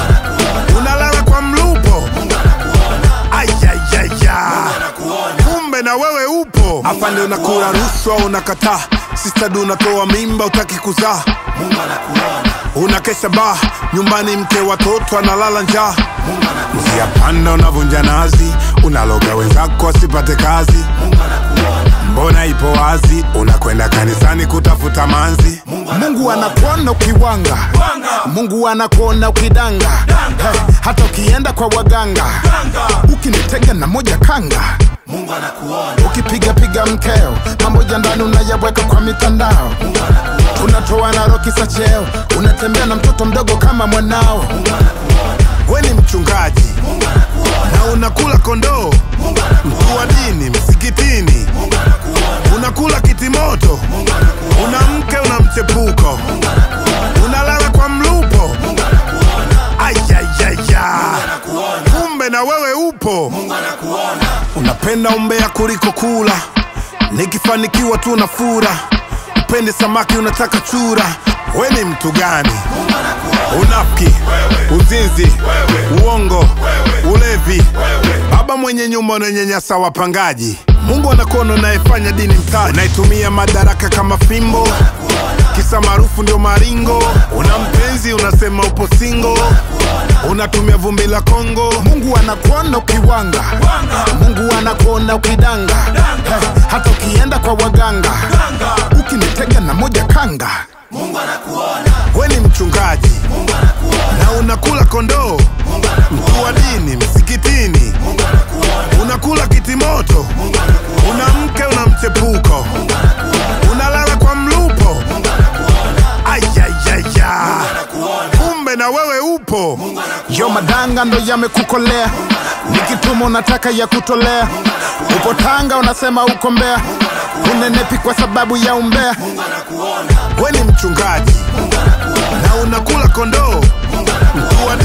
unalala kwa mlupo, ayayaya, kumbe na wewe upo. Afande unakula rushwa unakataa, sister du unatoa mimba utaki kuzaa, unakesha baa nyumbani, mke watoto analala njaa. Njia panda unavunja nazi, unaloga wenzako asipate kazi. Mbona ipo wazi, unakwenda kanisani kutafuta manzi. Mungu anakuona ukiwanga, Mungu anakuona ukidanga. Hey, hata ukienda kwa waganga, ukinitega na moja kanga, Mungu anakuona. Ukipiga mkeo, mambo ya ndani unayaweka kwa mitandao. Unatoa na roki za cheo, unatembea na mtoto mdogo kama mwanao. We ni mchungaji na unakula kondoo, mtu wa dini msikitini, unakula kitimoto, una mke una mchepuko, unalala kwa mlupo, ayayaya, kumbe na wewe upo. Unapenda umbea kuliko kula, nikifanikiwa tu na fura, upende samaki unataka chura. We ni mtu gani? Unafiki, uzinzi, uongo, ulevi, baba mwenye nyumba unanyanyasa wapangaji. Mungu anakuona unayefanya dini mtaji, unaitumia madaraka kama fimbo, kisa maarufu ndio maringo. Una mpenzi unasema upo single, unatumia vumbi la Kongo. Mungu anakuona ukiwanga, Mungu anakuona ukidanga. Hey, hata ukienda kwa waganga, ukinitega na moja kanga, Mungu anakuona. We ni mchungaji na unakula kondoo, mtu wa dini msikitini, unakula kitimoto, una mke una mchepuko, unalala kwa mlupo, ayayaya, kumbe na wewe upo. Yo madanga ndo yamekukolea, nikituma unataka ya kutolea. Upo Tanga unasema uko Mbeya, unenepi kwa sababu ya umbea. We ni mchungaji na unakula kondoo, mtu wa